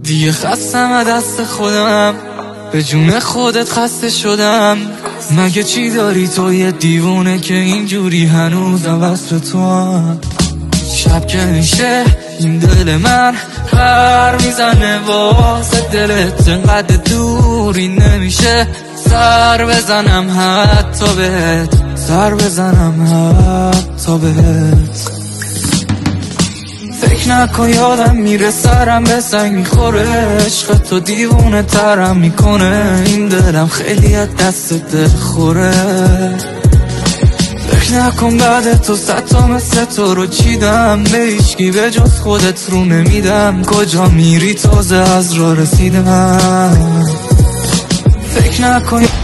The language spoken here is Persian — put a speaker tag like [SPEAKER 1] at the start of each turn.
[SPEAKER 1] دیگه خستم از دست خودم، به جون خودت خسته شدم. مگه چی داری تو یه دیوونه که اینجوری هنوزم وصل تو هم؟ شب که میشه این دل من پر میزنه واسه دلت، انقدر دوری نمیشه سر بزنم حتی بهت، سر بزنم حتی بهت. فکر نکن یادم میره سرم به سنگ میخوره، عشق تو دیوونه ترم میکنه، این دلم خیلی از دست دل خوره. فکر نکن بعد تو صد تا مثل تو رو چیدم، به هیچکی به جز خودت رو نمیدم، کجا میری تازه از راه رسیدم. فکر نکن